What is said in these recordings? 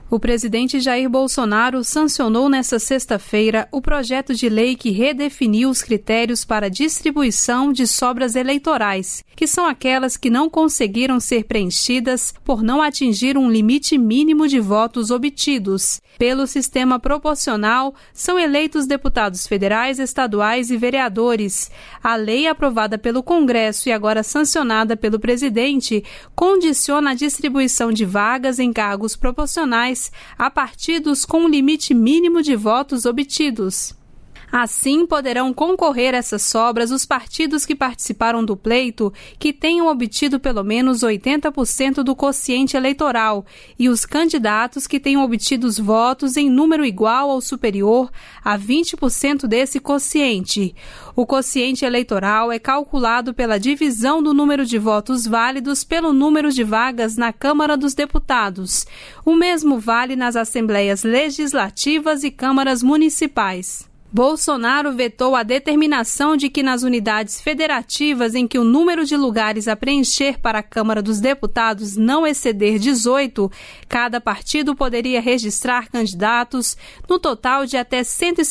O presidente Jair Bolsonaro sancionou nesta sexta-feira o projeto de lei que redefiniu os critérios para a distribuição de sobras eleitorais, que são aquelas que não conseguiram ser preenchidas por não atingir um limite mínimo de votos obtidos. Pelo sistema proporcional, são eleitos deputados federais, estaduais e vereadores. A lei aprovada pelo Congresso e agora sancionada pelo presidente condiciona a distribuição de vagas em cargos proporcionais a partidos com um limite mínimo de votos obtidos. Assim, poderão concorrer a essas sobras os partidos que participaram do pleito que tenham obtido pelo menos 80% do quociente eleitoral e os candidatos que tenham obtido os votos em número igual ou superior a 20% desse quociente. O quociente eleitoral é calculado pela divisão do número de votos válidos pelo número de vagas na Câmara dos Deputados. O mesmo vale nas Assembleias Legislativas e Câmaras Municipais. Bolsonaro vetou a determinação de que nas unidades federativas em que o número de lugares a preencher para a Câmara dos Deputados não exceder 18, cada partido poderia registrar candidatos no total de até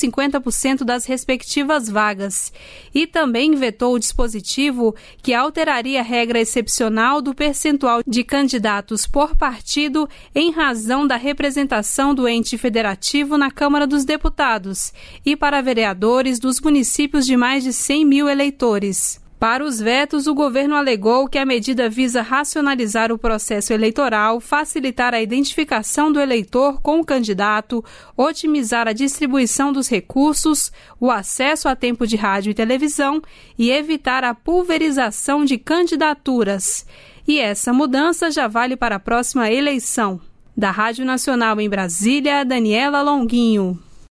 150% das respectivas vagas. E também vetou o dispositivo que alteraria a regra excepcional do percentual de candidatos por partido em razão da representação do ente federativo na Câmara dos Deputados e para vereadores dos municípios de mais de 100 mil eleitores. Para os vetos, o governo alegou que a medida visa racionalizar o processo eleitoral, facilitar a identificação do eleitor com o candidato, otimizar a distribuição dos recursos, o acesso a tempo de rádio e televisão e evitar a pulverização de candidaturas. E essa mudança já vale para a próxima eleição. Da Rádio Nacional em Brasília, Daniela Longuinho.